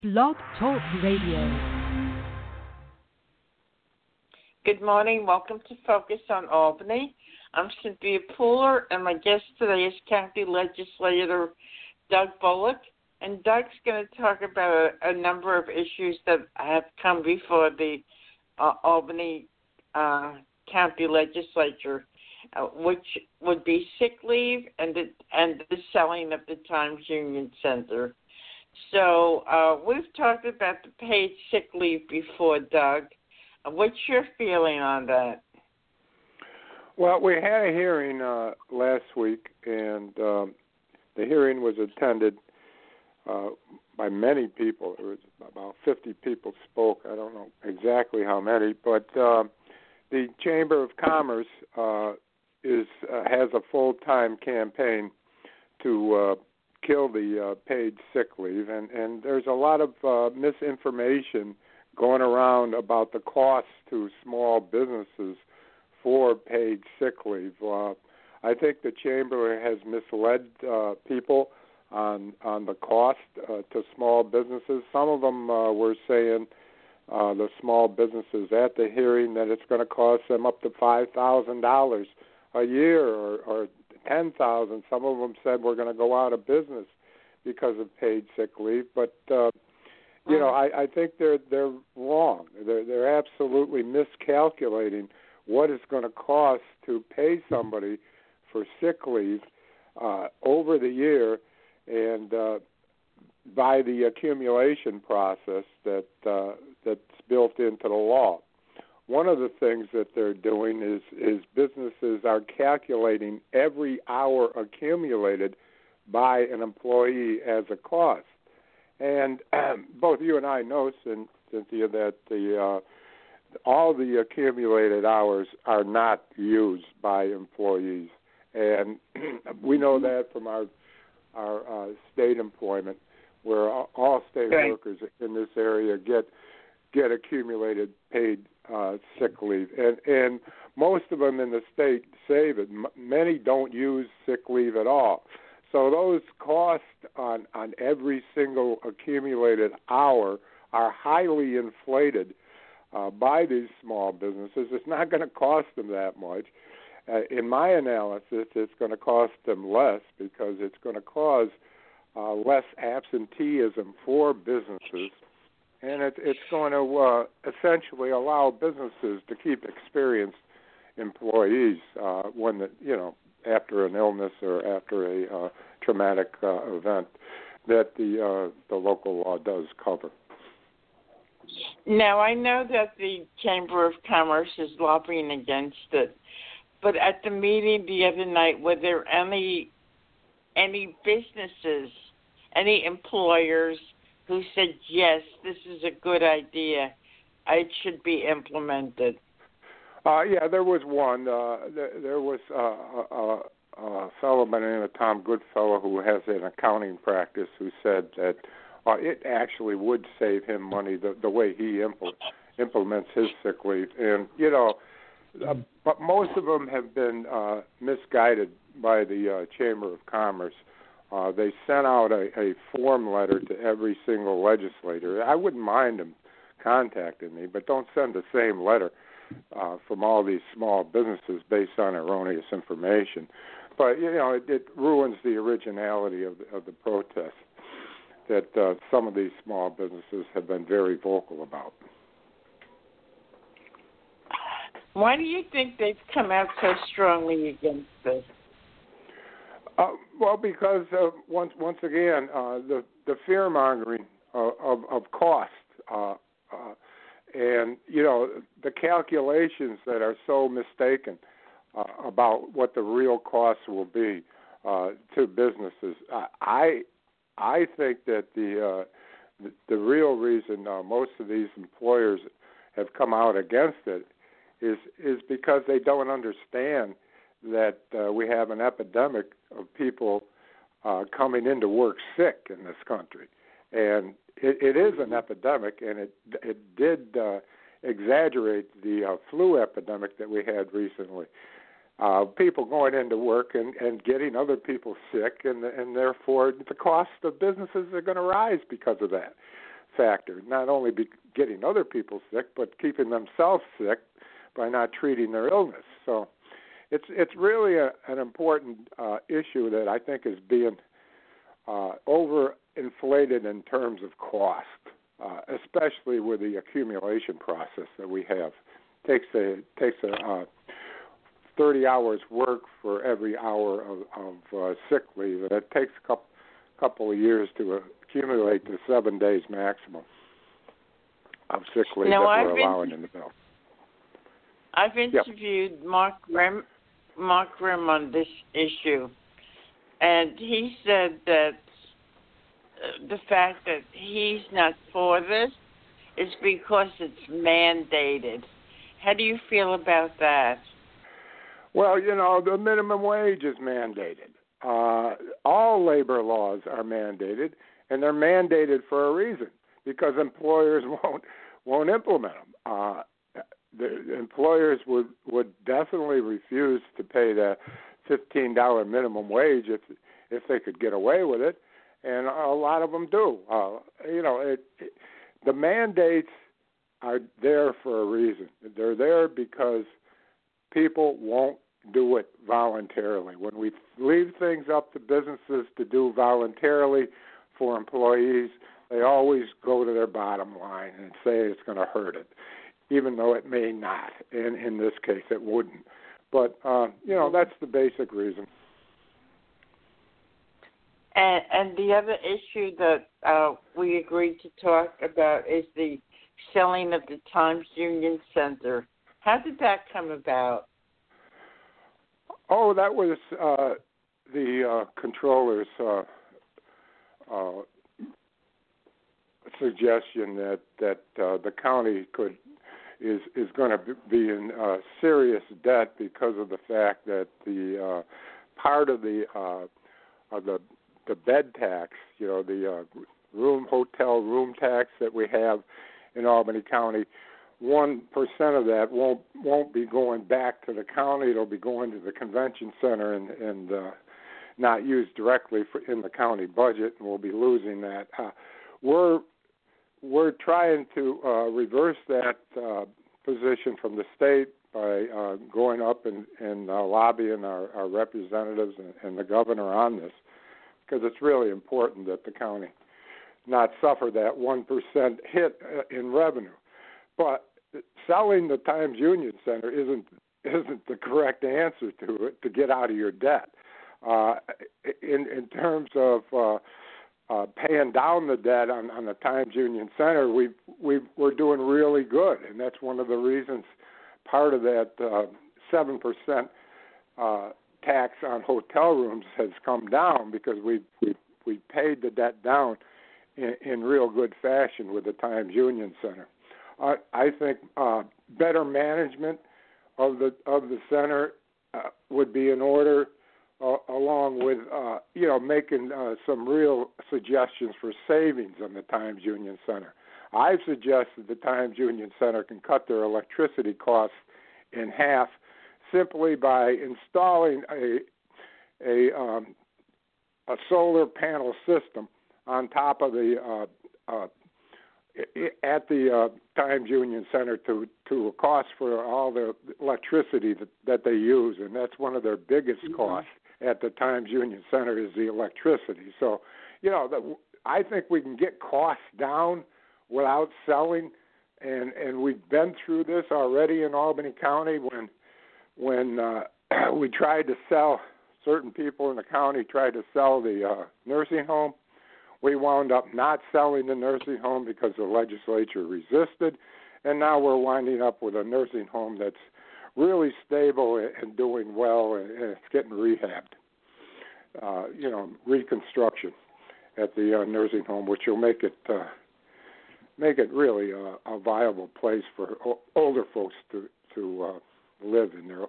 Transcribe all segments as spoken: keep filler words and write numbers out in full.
Blog Talk Radio. Good morning. Welcome to Focus on Albany. I'm Cynthia Pooler, and my guest today is County Legislator Doug Bullock. And Doug's going to talk about a, a number of issues that have come before the uh, Albany uh, County Legislature, uh, which would be sick leave and the, and the selling of the Times Union Center. So uh, we've talked about the paid sick leave before, Doug. What's your feeling on that? Well, we had a hearing uh, last week, and um, the hearing was attended uh, by many people. There was about fifty people spoke. I don't know exactly how many, but uh, the Chamber of Commerce uh, is uh, has a full-time campaign to uh, kill the uh, paid sick leave, and, and there's a lot of uh, misinformation going around about the cost to small businesses for paid sick leave. Uh, I think the Chamber has misled uh, people on on the cost uh, to small businesses. Some of them uh, were saying, uh, the small businesses at the hearing, that it's going to cost them up to five thousand dollars a year or, or ten thousand dollars. Some of them said we're going to go out of business because of paid sick leave. But uh, you know, I, I think they're they're wrong. They're they're absolutely miscalculating what it's going to cost to pay somebody for sick leave uh, over the year, and uh, by the accumulation process that uh, that's built into the law. One of the things that they're doing is is businesses are calculating every hour accumulated by an employee as a cost. And um, both you and I know, Cynthia, that the uh, all the accumulated hours are not used by employees, and we know that from our our uh, state employment, where all state right. workers in this area get get accumulated paid uh, sick leave, and and most of them in the state save it. M- many don't use sick leave at all. So those costs on, on every single accumulated hour are highly inflated uh, by these small businesses. It's not going to cost them that much. Uh, in my analysis, it's going to cost them less because it's going to cause uh, less absenteeism for businesses, and it, it's going to uh, essentially allow businesses to keep experienced employees uh, when the, you know, after an illness or after a uh, traumatic uh, event that the uh, the local law does cover. Now, I know that the Chamber of Commerce is lobbying against it, but at the meeting the other night, were there any any businesses, any employers who said, yes, this is a good idea, it should be implemented? Uh, yeah, there was one. Uh, there, there was uh, a, a, a fellow by the name of Tom Goodfellow who has an accounting practice who said that uh, it actually would save him money the, the way he impl- implements his sick leave. And, you know, uh, but most of them have been uh, misguided by the uh, Chamber of Commerce. Uh, they sent out a, a form letter to every single legislator. I wouldn't mind them contacting me, but don't send the same letter Uh, from all these small businesses based on erroneous information. But, you know, it, it ruins the originality of the, of the protest that uh, some of these small businesses have been very vocal about. Why do you think they've come out so strongly against this? Uh, well, because uh, once once again, uh, the, the fear-mongering of, of, of cost uh, uh and, you know, the calculations that are so mistaken uh, about what the real costs will be uh, to businesses. Uh, I I think that the uh, the, the real reason uh, most of these employers have come out against it is is because they don't understand that uh, we have an epidemic of people uh, coming into work sick in this country. And it, it is an epidemic, and it it did uh, exaggerate the uh, flu epidemic that we had recently. Uh, people going into work and, and getting other people sick, and and therefore the cost of businesses are going to rise because of that. factor, not only be getting other people sick, but keeping themselves sick by not treating their illness. So it's it's really a, an important uh, issue that I think is being uh, overinflated in terms of cost, uh, especially with the accumulation process that we have. Takes a takes a uh, thirty hours work for every hour of, of uh, sick leave, and it takes a couple couple of years to accumulate the seven days maximum of sick leave now, that I've we're been, allowing in the bill. I've interviewed yep. Mark Grimm, Mark Grimm on this issue, and he said that uh, the fact that he's not for this is because it's mandated. How do you feel about that? Well, you know, the minimum wage is mandated. Uh, all labor laws are mandated, and they're mandated for a reason, because employers won't won't implement them. Uh, the employers would, would definitely refuse to pay the fifteen dollars minimum wage if if they could get away with it, and a lot of them do. Uh, you know, it, it, the mandates are there for a reason. They're there because people won't do it voluntarily. When we leave things up to businesses to do voluntarily for employees, they always go to their bottom line and say it's going to hurt it, even though it may not. And in this case, it wouldn't. But, uh, you know, that's the basic reason. And, and the other issue that uh, we agreed to talk about is the selling of the Times Union Center. How did that come about? Oh, that was uh, the uh, controller's uh, uh, suggestion that that uh, the county could is is going to be in uh, serious debt because of the fact that the uh, part of the uh, of the the bed tax, you know, the uh, room hotel room tax that we have in Albany County. One percent of that won't won't be going back to the county. It'll be going to the convention center and and uh, not used directly for, in the county budget, and we'll be losing that. Uh, we're we're trying to uh, reverse that uh, position from the state by uh, going up and, and uh, lobbying our, our representatives and, and the governor on this, because it's really important that the county not suffer that one percent hit in revenue. But selling the Times Union Center isn't isn't the correct answer to it to get out of your debt. Uh, in in terms of uh, uh, paying down the debt on, on the Times Union Center, we we we're doing really good, and that's one of the reasons. Part of that uh, seven percent uh, tax on hotel rooms has come down because we we we paid the debt down in, in real good fashion with the Times Union Center. Uh, I think uh, better management of the of the center uh, would be in order, uh, along with uh, you know making uh, some real suggestions for savings on the Times Union Center. I've suggested the Times Union Center can cut their electricity costs in half simply by installing a a um, a solar panel system on top of the uh, uh, at the uh, Times Union Center to, to a cost for all the electricity that, that they use, and that's one of their biggest mm-hmm. costs at the Times Union Center is the electricity. So, you know, the, I think we can get costs down without selling, and, and we've been through this already in Albany County when when uh, we tried to sell, certain people in the county tried to sell the uh, nursing home. We wound up not selling the nursing home because the legislature resisted, and now we're winding up with a nursing home that's really stable and doing well, and it's getting rehabbed, uh, you know, reconstruction at the uh, nursing home, which will make it uh, make it really a, a viable place for o- older folks to to uh, live in their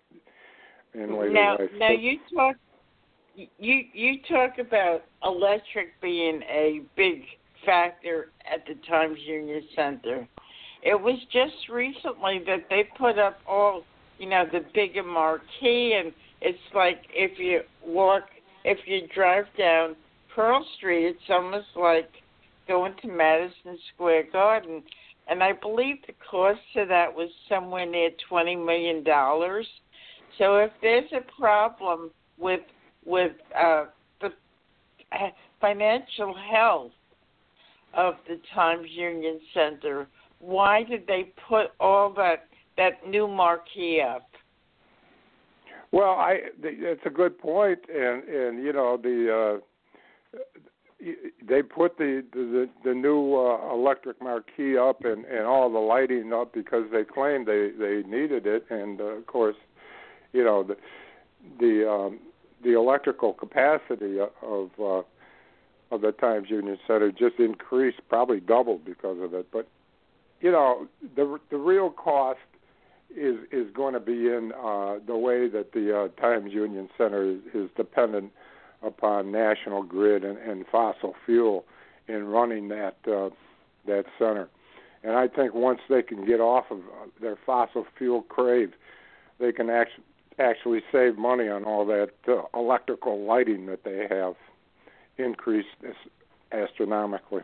in later now, life. Now you talk. You you talk about electric being a big factor at the Times Union Center. It was just recently that they put up all, you know, the bigger marquee, and it's like if you walk, if you drive down Pearl Street, it's almost like going to Madison Square Garden, and I believe the cost of that was somewhere near twenty million dollars. So if there's a problem with with uh, the financial health of the Times Union Center, why did they put all that that new marquee up? Well, I it's a good point, and and you know the uh, they put the the, the new uh, electric marquee up and, and all the lighting up because they claimed they, they needed it, and uh, of course, you know the the um, the electrical capacity of uh, of the Times Union Center just increased, probably doubled because of it. But you know the the real cost is is going to be in uh, the way that the uh, Times Union Center is, is dependent upon National Grid and, and fossil fuel in running that uh, that center. And I think once they can get off of their fossil fuel crave, they can actually actually save money on all that uh, electrical lighting that they have increased astronomically.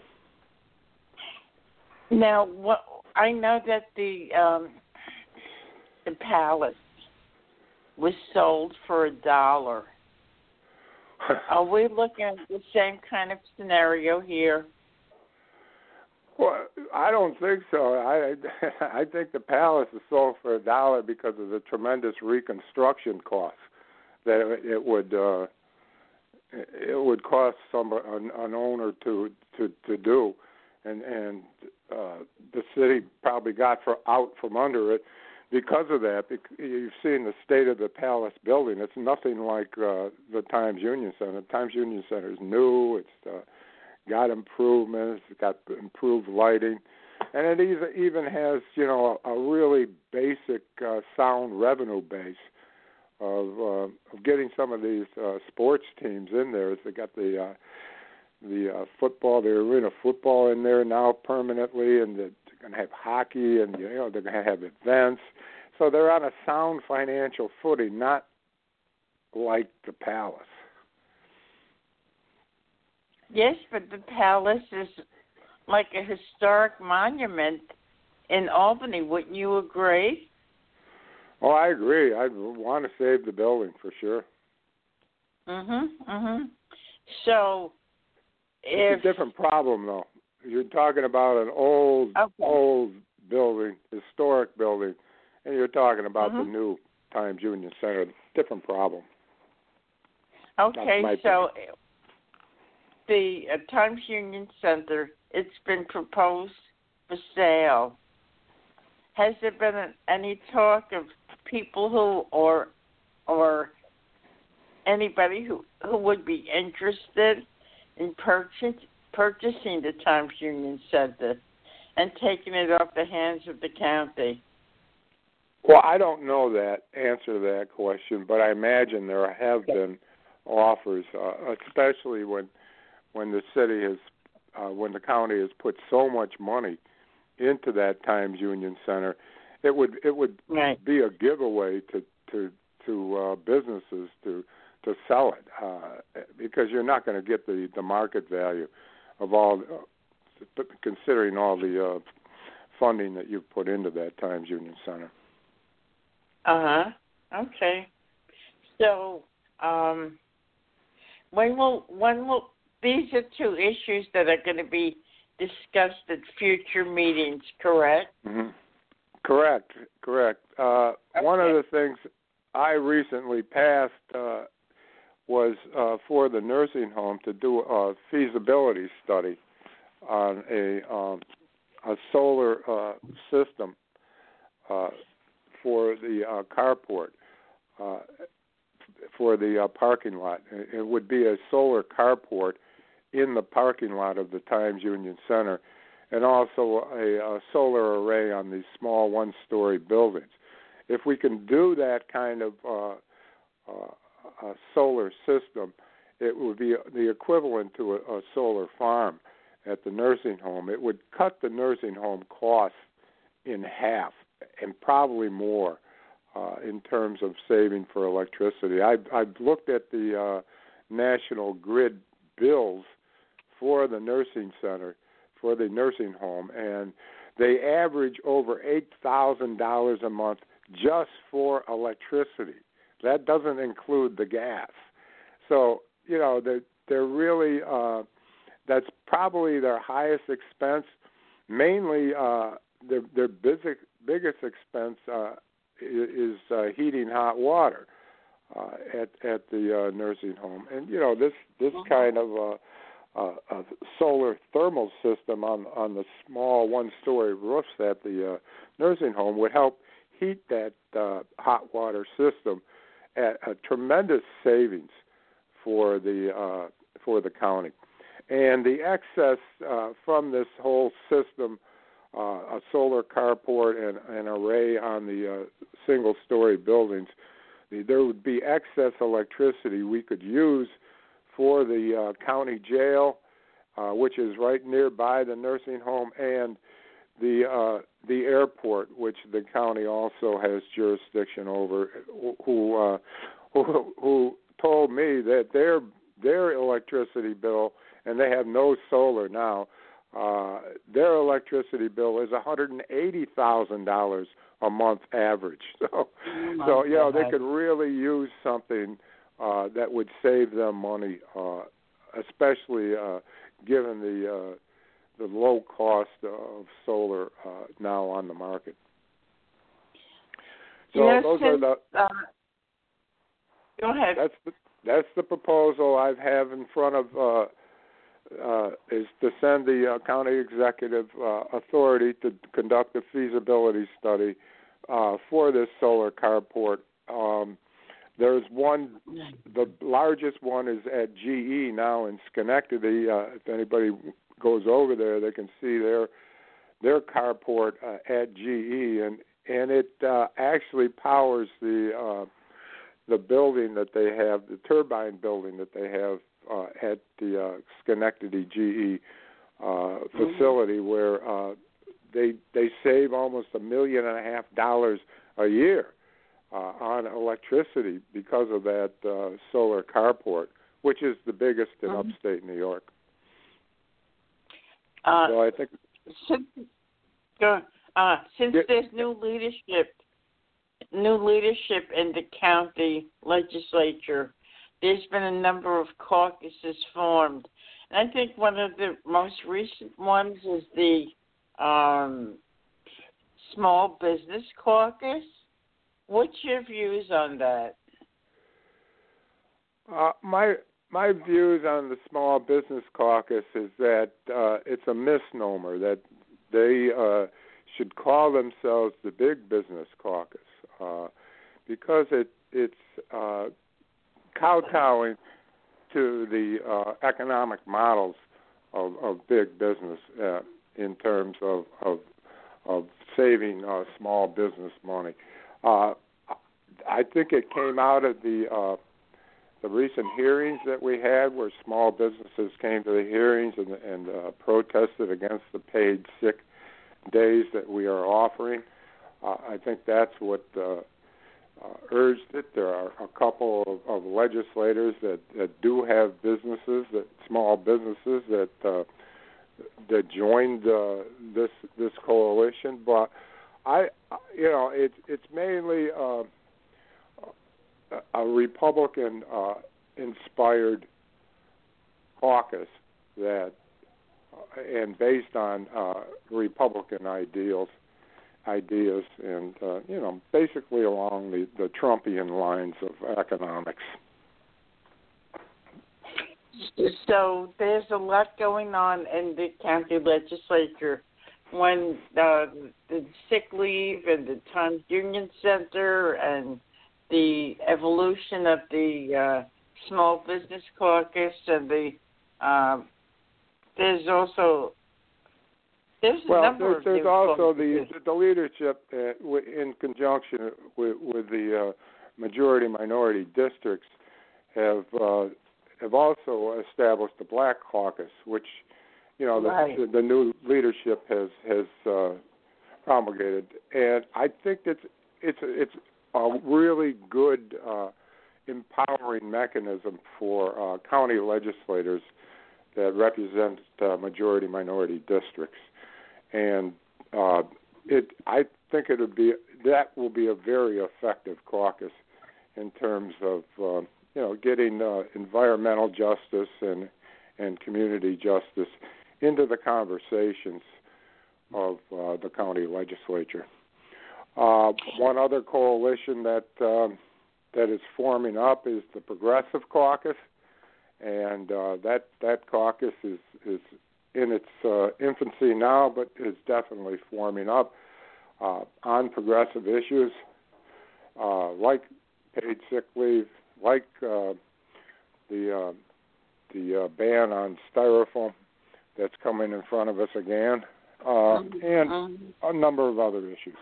Now, what I know that the um, the palace was sold for a dollar. Are we looking at the same kind of scenario here? Well, I don't think so. I I think the palace is sold for a dollar because of the tremendous reconstruction costs that it, it would uh, it would cost some an, an owner to, to, to do, and and uh, the city probably got for out from under it because of that. You've seen the state of the palace building; it's nothing like uh, the Times Union Center. The Times Union Center is new. It's uh, got improvements, it's got improved lighting, and it even has, you know, a, a really basic uh, sound revenue base of, uh, of getting some of these uh, sports teams in there. They got the uh, the uh, football, the arena football in there now permanently, and they're going to have hockey, and you know they're going to have events. So they're on a sound financial footing, not like the palace. Yes, but the palace is like a historic monument in Albany. Wouldn't you agree? Oh, I agree. I want to save the building for sure. Mhm, mhm. So, if it's a different problem, though. You're talking about an old, okay. old building, historic building, and you're talking about mm-hmm. the new Times Union Center. Different problem. Okay, so. Opinion. The uh, Times Union Center, it's been proposed for sale. Has there been an, any talk of people who, or or anybody who, who would be interested in purchase, purchasing the Times Union Center and taking it off the hands of the county? Well, I don't know that answer to that question, but I imagine there have been offers, uh, especially when when the city has, uh, when the county has put so much money into that Times Union Center, it would it would right. be a giveaway to to to uh, businesses to to sell it uh, because you're not going to get the, the market value of all, uh, considering all the uh, funding that you've put into that Times Union Center. Uh huh. Okay. So, um, when will when will these are two issues that are going to be discussed at future meetings, correct? Mm-hmm. Correct, correct. Uh, okay. One of the things I recently passed uh, was uh, for the nursing home to do a feasibility study on a um, a solar uh, system uh, for the uh, carport, uh, for the uh, parking lot. It would be a solar carport in the parking lot of the Times Union Center, and also a, a solar array on these small one-story buildings. If we can do that kind of uh, uh, a solar system, it would be the equivalent to a, a solar farm at the nursing home. It would cut the nursing home costs in half, and probably more, uh, in terms of saving for electricity. I've, I've looked at the uh, National Grid bills for the nursing center for the nursing home, and they average over eight thousand dollars a month just for electricity. That doesn't include the gas. So, you know, they're, they're really, uh, that's probably their highest expense. Mainly, uh, their, their biggest, biggest expense uh, is uh, heating hot water uh, at at the uh, nursing home. And, you know, this, this kind of uh, uh, a solar thermal system on, on the small one-story roofs at the uh, nursing home would help heat that uh, hot water system at a tremendous savings for the uh, for the county. And the excess uh, from this whole system, uh, a solar carport and an array on the uh, single-story buildings, there would be excess electricity we could use for the uh, county jail, uh, which is right nearby the nursing home, and the uh, the airport, which the county also has jurisdiction over. Who uh, who, who told me that their their electricity bill, and they have no solar now, uh, their electricity bill is one hundred eighty thousand dollars a month average. So, oh so you know, they could really use something uh, that would save them money, uh, especially uh, given the uh, the low cost of solar uh, now on the market. So yes, those are the. Uh, go ahead. That's the that's the proposal I have in front of. Uh, uh, is to send the uh, county executive uh, authority to conduct a feasibility study uh, for this solar carport. Um, there's one, the largest one is at G E now in Schenectady. Uh, if anybody goes over there, they can see their their carport uh, at G E, and and it uh, actually powers the uh, the building that they have, the turbine building that they have uh, at the uh, Schenectady G E uh, facility, mm-hmm. where uh, they they save almost a million and a half dollars a year uh, on electricity because of that uh, solar carport, which is the biggest in mm-hmm. upstate New York. Uh, so I think since, uh, since yeah. there's new leadership, new leadership in the county legislature, there's been a number of caucuses formed, and I think one of the most recent ones is the um, Small Business Caucus. What's your views on that? Uh, my My views on the Small Business Caucus is that uh, it's a misnomer, that they uh, should call themselves the Big Business Caucus uh, because it it's uh, kowtowing to the uh, economic models of, of big business uh, in terms of of, of saving uh, small business money. Uh, I think it came out of the uh, the recent hearings that we had, where small businesses came to the hearings and, and uh, protested against the paid sick days that we are offering. Uh, I think that's what uh, uh, urged it. There are a couple of, of legislators that, that do have businesses, that small businesses that uh, that joined uh, this this coalition. But I, you know, it's it's mainly Uh, a Republican uh, inspired caucus that, uh, and based on uh, Republican ideals, ideas, and uh, you know, basically along the, the Trumpian lines of economics. So there's a lot going on in the county legislature. When uh, the sick leave and the Times Union Center and the evolution of the uh, Small Business Caucus, and the uh, there's also there's a well, number there's, of there's new also the caucuses. the leadership uh, w- in conjunction with, with the uh, majority minority districts have uh, have also established the Black Caucus, which you know the, right. the, the new leadership has has uh, promulgated, and I think it's it's it's a really good, uh, empowering mechanism for uh, county legislators that represent uh, majority minority districts, and uh, it I think it would be that will be a very effective caucus in terms of uh, you know getting uh, environmental justice and and community justice into the conversations of uh, the county legislature. Uh, one other coalition that um, that is forming up is the Progressive Caucus, and uh, that that caucus is is in its uh, infancy now, but is definitely forming up uh, on progressive issues uh, like paid sick leave, like uh, the uh, the uh, ban on styrofoam that's coming in front of us again, uh, and a number of other issues.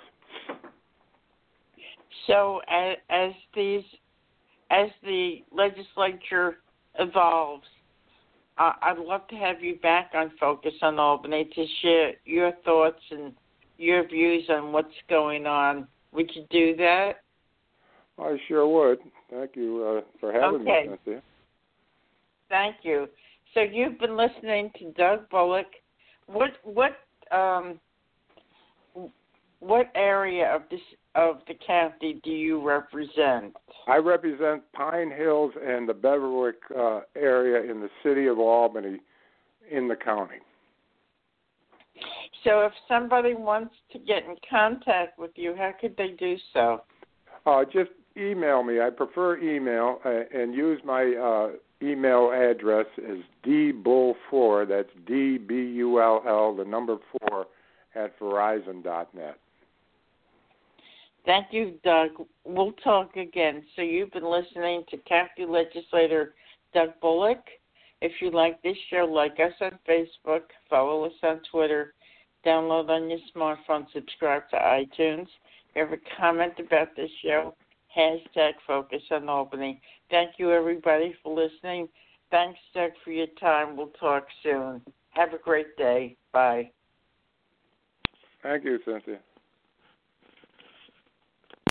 So as, as these, as the legislature evolves, uh, I'd love to have you back on Focus on Albany to share your thoughts and your views on what's going on. Would you do that? I sure would. Thank you uh, for having okay. me, Cynthia. Thank you. So you've been listening to Doug Bullock. What what um, what area of this of the county do you represent? I represent Pine Hills and the Beverwick uh, area in the city of Albany in the county. So if somebody wants to get in contact with you, how could they do so? Uh, just email me. I prefer email, uh, and use my uh, email address as d bull four, that's D B U L L, the number four, at verizon dot net. Thank you, Doug. We'll talk again. So you've been listening to County Legislator Doug Bullock. If you like this show, like us on Facebook, follow us on Twitter, download on your smartphone, subscribe to iTunes. If you have a comment about this show, hashtag Focus on Albany. Thank you, everybody, for listening. Thanks, Doug, for your time. We'll talk soon. Have a great day. Bye. Thank you, Cynthia.